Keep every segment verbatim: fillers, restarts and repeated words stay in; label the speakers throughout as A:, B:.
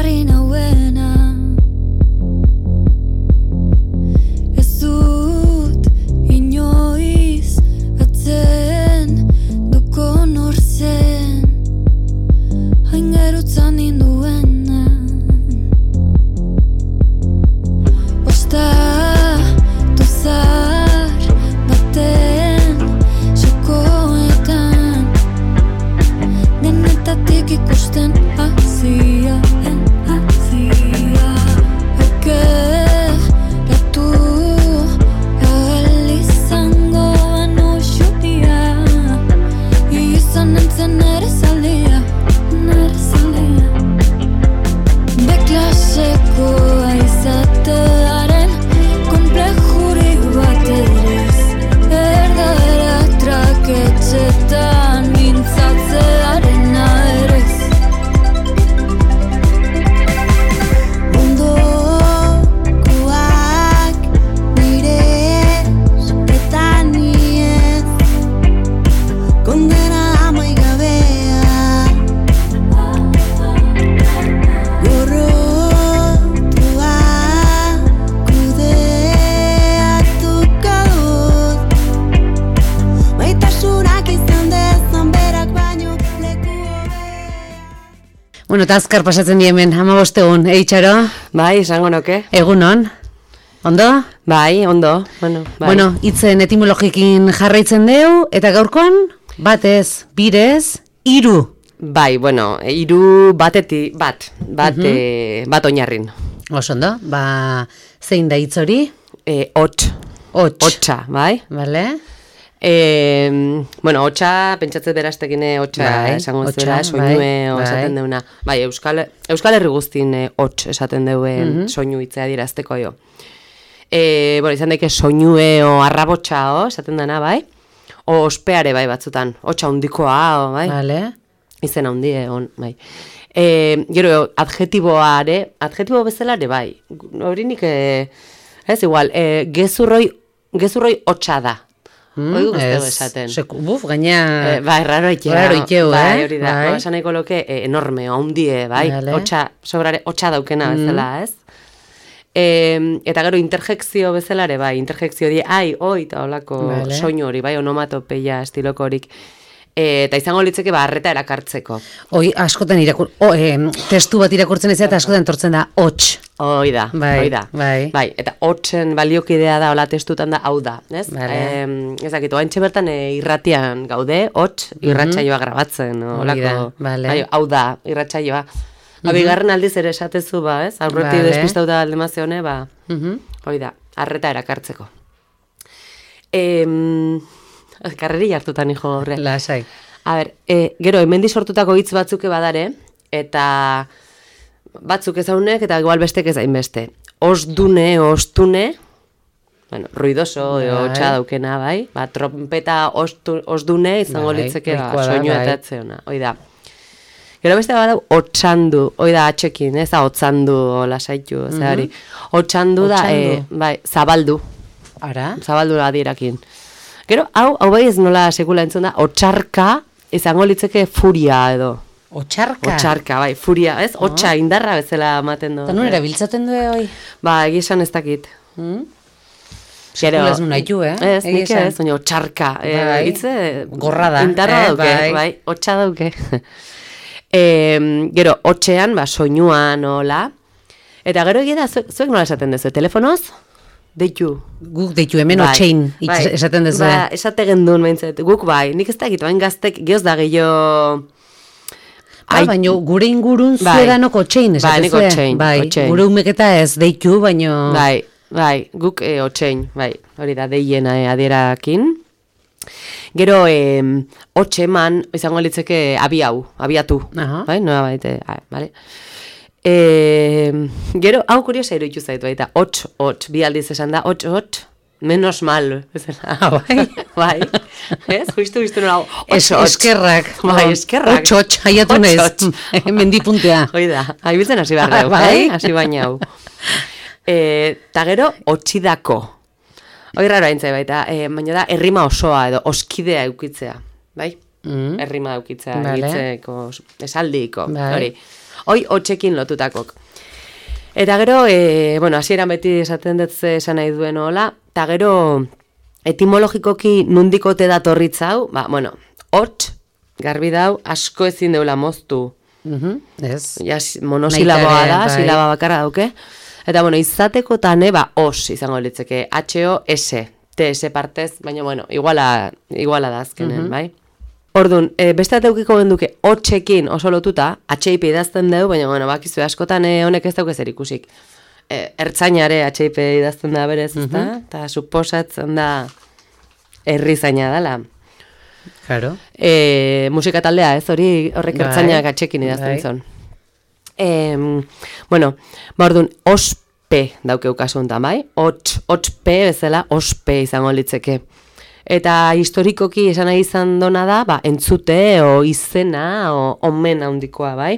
A: jarri nauena. Ez dut inoiz atzen duko nor zen, hain gerutzan ninduena. Ostatu zar baten xokoetan, denetatik ikusten hazia, hazia. Okeratu ahal izango banu xudia, izan nintzen nere zaldia, nere zaldia. Beklasekoa izatearen konplejuri bat eriz, erdara traketxetan mintzatzearen aerez. Mundokoak nire eta niez, kondena amaigabea, gorrotua kudeatuko dut, maitasunak izan dezan berak baino leku hobea.
B: Bueno, eta azkar pasatzen di hemen, hamabost egun, eitxaro?
C: Bai, esango noke.
B: Egunon? Ondo?
C: Bai, ondo. Bueno, bai.
B: Bueno, hitzen etimologikin jarraitzen deu, eta gaurkoan, batez, birez, hiru.
C: Bai, bueno, hiru bateti, bat, bat, eh, bat oinarrin.
B: Oso ondo, ba, zein da hitz hori?
C: Eh, hots,
B: Hots.
C: hotsa, bai.
B: Vale?
C: Eh, bueno, hotsa, pentsatzen beraztekin hotsa,
B: Bai,
C: esango
B: hotsa,
C: zuela, soinue
B: bai,
C: o
B: bai.
C: esaten deuna. Bai, Euskal, Euskal Herri guztin eh, hots esaten deuen soinu hitzea dirazteko jo. Eh, bueno, izan daike soinue o arrabotsa o, esaten dena, bai. O ospeare bai batzutan, hotsa handikoa, o, bai.
B: Vale?
C: Izen handi egon, bai. E, gero, adjetiboare, adjetibo bezala ere, bai. Hori nik, e, ez igual, e, gezurroi, gezurroi hotsa da.
B: Mm,
C: Hori guztego
B: ez,
C: esaten.
B: seku, buf, gaina...
C: E, bai, raro ikea.
B: Raro ikeu,
C: bai,
B: eh?
C: hori da.
B: Bai.
C: Bai. Esan nahiko loke, e, enorme, handie, bai.
B: Vale.
C: Hotsa, sobrare, hotsa daukena bezala, ez? E, eta gero, interjekzio bezala ere, bai. Interjekzio di, ai, oi, eta holako
B: Vale.
C: soinu hori, bai, onomatopeia estiloko horik. E, eta izango litzeke, ba, arreta erakartzeko.
B: Oi, askotan irakur... O, eh, testu bat irakurtzen ez eta askotan tortzen da, hots.
C: Hoi da,
B: Bai,
C: hoi da.
B: bai.
C: Bai, eta hotsen baliokidea da, hola testutan da, hau da, ez?
B: Vale.
C: Eh, ezakitu, haintxe bertan e, irratian gaude, hots, irratsaioa grabatzen,
B: Hori
C: holako.
B: da, vale.
C: Bai, hau da, irratsaioa. Ba, bigarren aldiz ere esatezu, ba, ez? Aurretik
B: Vale.
C: despistauta aldemazione, ba,
B: Mhm.
C: hoi da, arreta erakartzeko. Em, karreri hartutan hijo horre.
B: Lasai.
C: A ber, e, gero, hemendi sortutako hitz batzuke badare, eta batzuk ezaunek, eta igual bestek ez hainbeste. Osdune, ostune, bueno, ruidoso,
B: Bai.
C: edo hotsa daukena, bai? Ba, trompeta ostu, osdune izango
B: Bai,
C: litzeke, ba,
B: nahikoa da,
C: soinu
B: bai.
C: eta etzeona, hoi da. Gero beste badau, otxandu, hoi da atxekin, ez da, otzandu, lasaitu, mm hori. Otxandu da,
B: Otxandu.
C: e, bai, zabaldu,
B: Ara?
C: zabaldu da dierakin. Gero, hau, hau bai ez nola sekula entzun da, otxarka, izango litzeke furia edo.
B: Otxarka?
C: Otxarka, bai, furia, ez? Otxa indarra bezala ematen du.
B: Eta nun erabiltzaten du hoi?
C: Ba, egisan ez dakit.
B: Mm?
C: Gero,
B: Sekula ez nun haitu, eh?
C: Ez, nik
B: Egia
C: ez,
B: esan.
C: baina otxarka. Eh,
B: Bai.
C: hitze,
B: Gorra da,
C: indarra
B: eh,
C: dauke,
B: bai.
C: bai, otxa dauke. e, gero, otxean, ba, soinuan, hola. Eta gero egia da, zuek, zuek nola esaten duzu, telefonoz? Deitu.
B: Guk deitu hemen
C: Bai,
B: otxein
C: bai.
B: esaten duzu.
C: Ba, esate gendun, behintzat. Guk bai, nik ez dakit, bain gaztek, gehoz da gehiago...
B: Ah, baina gure ingurun
C: Bai.
B: zuedanok otxein
C: Bai,
B: esaten
C: nik
B: zuen.
C: otxein,
B: Bai,
C: otxein.
B: gure umeketa ez deitu, baino...
C: Bai, bai, guk e, otxein, bai, hori da, deien e, adierakin. Gero, e, hotxe eman, izango litzeke abiau, abiatu,
B: Aha.
C: bai, noa baite, ah, bale. E, gero, hau kuriosa iruditu zaitu baita, hots, hots, bi aldiz esan da, hots, hots, menos mal, bezala.
B: Ah, bai.
C: Bai, ez, justu, justu nola,
B: Es, eskerrak.
C: Bai, eskerrak.
B: Hots, hots, haiatu
C: Hots,
B: naiz.
C: hots.
B: Mendipuntea.
C: Hoi da, haibiltzen hasi behar
B: Ah,
C: dugu,
B: bai.
C: eh? Hasi baina hau. E, ta gero, otxidako. Hoi raro haintzai baita, e, baina da, errima osoa edo oskidea eukitzea, bai?
B: Mm.
C: Errima eukitzea,
B: Vale.
C: egitzeko, esaldiko,
B: Bai.
C: hori. Hoi hotxekin lotutakok. Eta gero, e, bueno, hasieran beti esaten dut ze esan nahi duen hola, eta gero etimologikoki nundikote datorritz hau, ba, bueno, hots, garbi dau, asko ezin deula moztu.
B: Mhm, ez.
C: Ja, monosilaboa da,
B: bai.
C: silaba bakarra dauke. Eta, bueno, izateko tane, ba, os izango litzeke, H-O-S, T-S partez, baina, bueno, iguala, iguala da azkenen, bai? Orduan, e, beste ateukiko genduke, hotxekin oso lotuta, H I P idazten dugu, baina, bueno, bakizu askotan e, honek ez dauke zer ikusik. E, ertzainare H I P idazten da berez, ez da? Eta suposatzen da herrizaina dela.
B: Claro.
C: E, musika taldea, ez hori horrek
B: Bai,
C: ertzainak atxekin idazten
B: bai.
C: zon. E, bueno, ba orduan, ospe daukeu kasu honetan, bai? Hots, hotspe bezala ospe izango litzeke. Eta historikoki esan nahi izan dona da, ba, entzute, o izena, o omen handikoa, bai?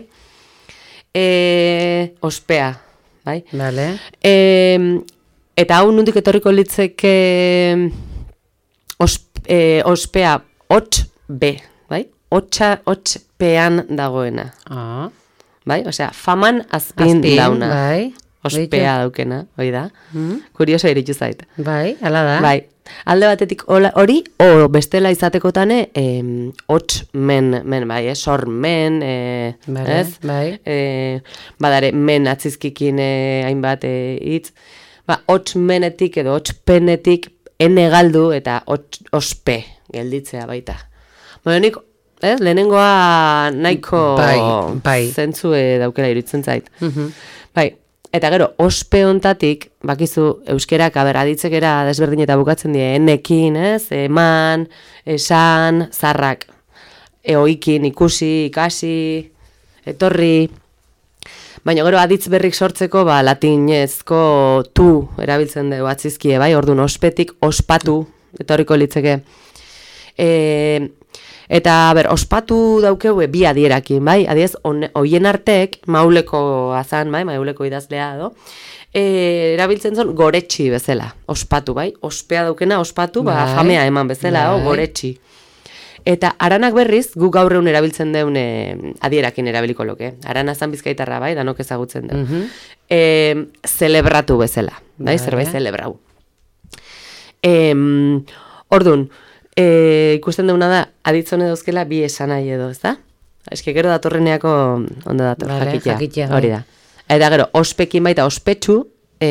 C: E, ospea, bai?
B: Vale.
C: E, eta hau nondik etorriko litzeke osp, e, ospea, hots be, bai? Hotsa, hotspean dagoena.
B: Ah.
C: Bai? Osea, faman azpin,
B: Azpin,
C: dauna.
B: bai.
C: Ospea daukena, hoi da. Kurioso iritu zait.
B: Bai, ala da.
C: Bai. Alde batetik hola- hori, o bestela izatekotane, em, hots men, men, bai, eh? Sor men, eh,
B: Bale,
C: ez?
B: bai.
C: Eh, badare, men atzizkikin eh, hainbat eh, hitz. Ba, hots menetik edo hots penetik ene galdu eta hots, ospe gelditzea baita. Baina nik, ez, lehenengoa nahiko
B: Bai, bai.
C: zentzue daukela iruditzen zait.
B: Mhm.
C: Bai, eta gero, ospe hontatik, bakizu, euskerak, aber, aditzekera desberdin eta bukatzen die, enekin, ez, eman, esan, zarrak, eoikin, ikusi, ikasi, etorri, baina gero aditz berrik sortzeko, ba, latinezko tu erabiltzen dugu atzizkie, bai, orduan ospetik ospatu, etorriko litzeke. E, Eta, ber, ospatu daukeu bi adierakin, bai? Adiez, hoien artek, mauleko azan, bai? Mauleko idazlea edo, e, erabiltzen zon goretxi bezala, ospatu, bai? Ospea daukena, ospatu, ba,
B: Bai.
C: jamea eman bezala,
B: Bai.
C: o, goretxi. Eta aranak berriz, gu gaur egun erabiltzen deun e, adierakin erabiliko loke. Arana zan bizkaitarra, bai? Danok ezagutzen deu.
B: Mhm.
C: E, zelebratu bezala, bai?
B: Bai.
C: Zerbait zelebrau. E, Ordun, E, ikusten deuna da, aditzone dauzkela bi esan nahi edo, ez da? Eske gero datorreneako ondo dator,
B: Vale,
C: jakitea.
B: jakitea, bai.
C: Hori da. Eta gero, ospekin baita ospetsu, e,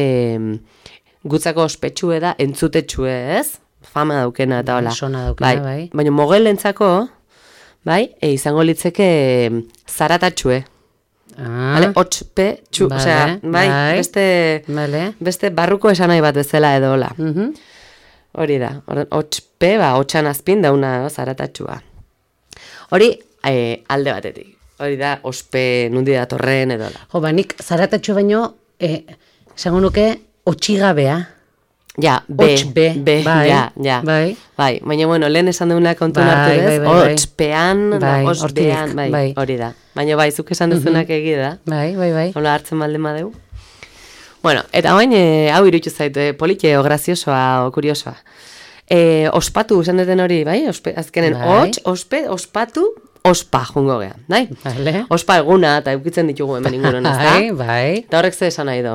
C: gutzako ospetsue da, entzutetsue, ez? Fama daukena eta hola.
B: Sona daukena, bai.
C: Baina mogelentzako, bai, e, izango litzeke zaratatxue.
B: Ah,
C: Vale, otspe, txu,
B: Vale,
C: osea, bai,
B: bai.
C: beste,
B: vale.
C: beste barruko esan nahi bat bezala edo hola.
B: Mhm.
C: Hori da, hotspe, ba, hotxan azpin dauna zaratatxua. Hori e, alde batetik. Hori da, ospe nundi datorren edola.
B: Jo, ba, nik zaratatxo baino, eh, esango nuke, otxigabea.
C: Ja, be,
B: Hots be,
C: be,
B: bai,
C: ja, ja.
B: bai.
C: Bai, baina bueno, lehen esan duguna kontun
B: Bai,
C: hartu
B: bai,
C: ez,
B: bai, bai.
C: hotspean, da,
B: Bai,
C: ospean,
B: hortik,
C: bai,
B: bai.
C: hori da. Baina bai, zuk esan duzunak egi da.
B: Bai, bai, bai.
C: Hola hartzen malden badeu. Bueno, eta bain, e, hau iruditu zaitu, e, polite, o graziosoa, o kuriosoa. E, ospatu, esan duten hori, bai? Ospe, azkenen,
B: Bai.
C: hots, ospe, ospatu, ospa, jungo geha, bai?
B: Vale.
C: Ospa eguna, eta eukitzen ditugu hemen inguruan, ez da?
B: Bai, bai.
C: Eta horrek ze esan nahi do.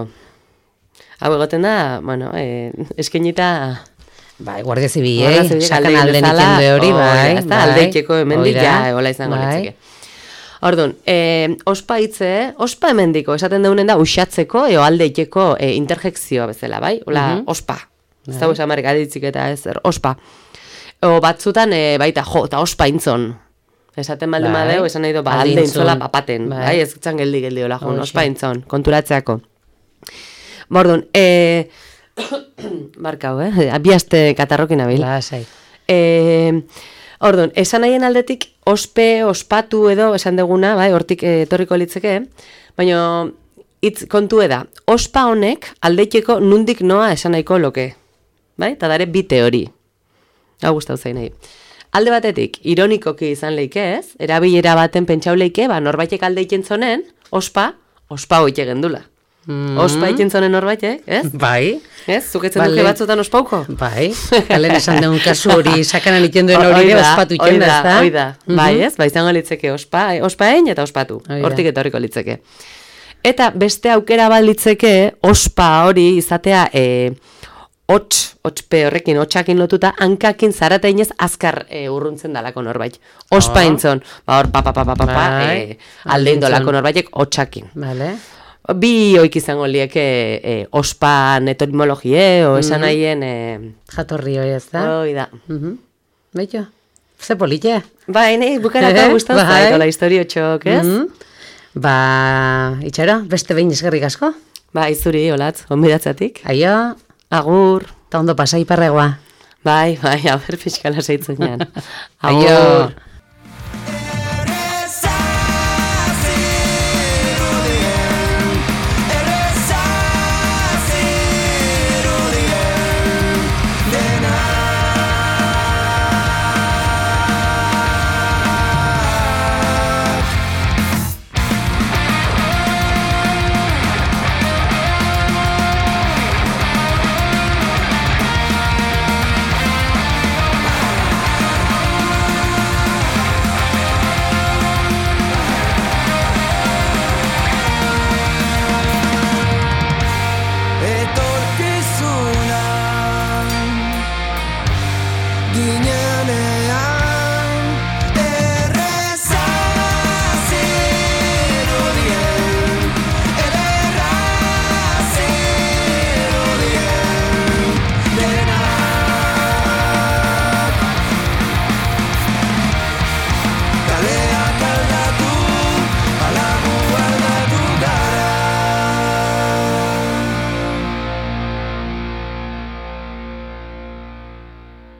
C: Hau egoten da, bueno, e, eskenita...
B: Bai, Guardia Zibilei,
C: Guardia Zibilek
B: sakan
C: alde
B: alden
C: bezala,
B: ikende hori,
C: hori da,
B: bai.
C: ez da,
B: bai.
C: aldeikeko hemendik,
B: Hori da,
C: ja, hola izango
B: bai.
C: litzeke. Orduan, eh, ospa hitze, ospa hemendiko, esaten deunen da, uxatzeko, eo aldeikeko e, interjekzioa bezala, bai? Ola,
B: Mhm.
C: ospa. Ez da, esan marek aditzik eta ez, er, ospa. O batzutan, e, baita, jo, eta ospa intzon. Esaten baldin
B: Bai.
C: badeu, esan nahi do, ba,
B: Alde
C: alde
B: intzon.
C: intzola papaten,
B: Bai.
C: bai? Ez gitzan geldi geldi hola, jo,
B: Hoxe.
C: ospa intzon, konturatzeako. Orduan, e, barkau, eh? Abiaste katarrokin abil.
B: Lasai.
C: E, Orduan, esan nahien aldetik ospe, ospatu edo esan deguna, bai, hortik eh, etorriko litzeke, baina hitz kontu da, ospa honek aldeikeko nundik noa esan nahiko loke, bai, eta dare bi teori. Hau gustau zain nahi. Alde batetik, ironikoki izan leike ez, erabilera baten pentsau leike, ba, norbaitek aldeiken zonen, ospa, ospa hoike gendula. Mm. Ospa ikintzonen norbaitek, ez?
B: Bai.
C: Ez? Zuketzen duke batzutan ospauko?
B: Bai. Kalen esan deun kasu hori, sakanan iten duen hori ere ospatu itxen da, ezta?
C: Oida, bai, ez? Ba, izango litzeke ospa, ospain eta ospatu. Hortik etorriko litzeke. Eta beste aukera balditzeke, ospa hori izatea, e, hots, hotspe horrekin, hotsakin lotuta, hankakin zaratainez azkar e, urruntzen dalako norbait. Ospa intzon, ba hor, pa, pa, pa, pa, pa, pa, e, aldein dolako norbaitek hotsakin.
B: Vale.
C: Bi oik izango lieke e, ospan etimologie, o esan nahien... E,
B: jatorri hori ez da?
C: Hoi da.
B: Beito, ze polite.
C: Bai, nahi, bukaraka gustan zaito, la historio txok, ez?
B: Ba, itxero, beste behin eskerrik asko?
C: Bai, zuri, olatz, onbidatzatik.
B: Aio.
C: Agur.
B: Ta ondo pasa iparregoa.
C: Bai, bai, aber fiskala zeitzen jan.
B: Aio.